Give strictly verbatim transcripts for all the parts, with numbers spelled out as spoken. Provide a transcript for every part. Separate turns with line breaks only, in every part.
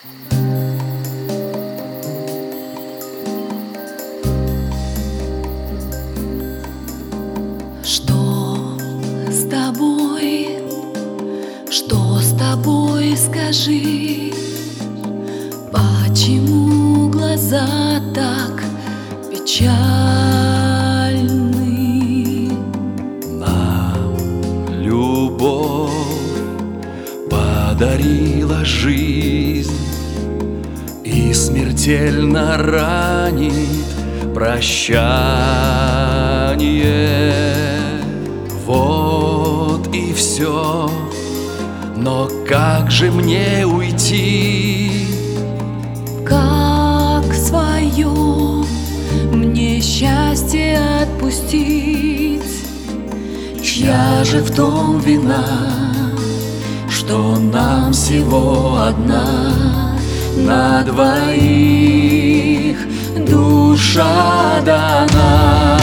Что с тобой, что с тобой, скажи, почему глаза так печальны?
Нам любовь подарила жизнь и смертельно ранит прощание. Вот и все, но как же мне уйти?
Как свое мне счастье отпустить? Чья же в том вина, что нам всего одна на двоих душа дана?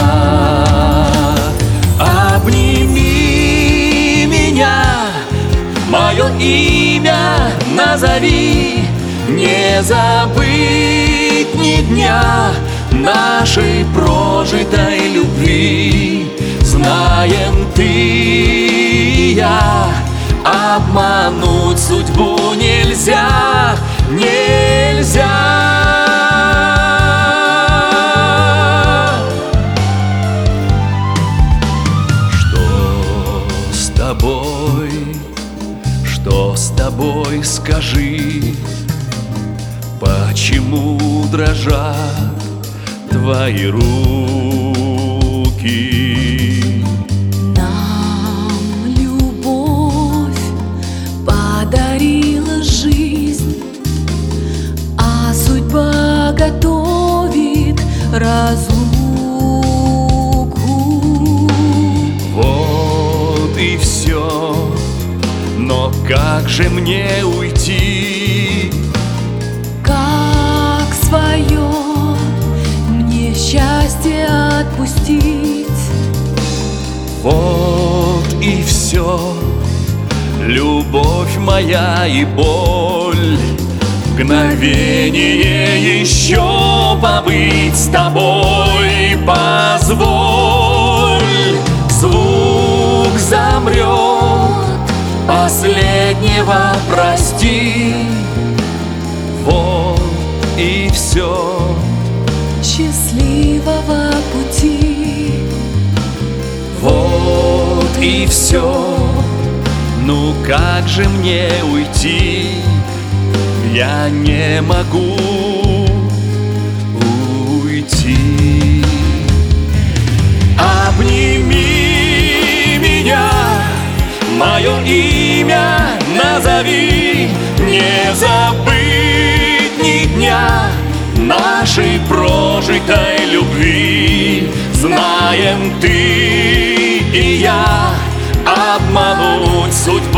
Обними меня, мое имя назови, не забыть ни дня нашей прожитой любви. Знаем ты и я, обмануть судьбу нельзя, нельзя. Что с тобой, скажи, почему дрожат твои руки? Нам любовь подарила жизнь, а судьба готовит разлуку.
Вот и все. Но как же мне уйти?
Как свое мне счастье отпустить?
Вот и все, любовь моя и боль. Мгновение еще побыть с тобой позволь. Звук замрет, последнего прости. Вот и все.
Счастливого пути.
Вот и все. Ну как же мне уйти? Я не могу уйти. Обними меня, мое имя назови, не забыть ни дня нашей прожитой любви. Знаем ты и я, обмануть судьбу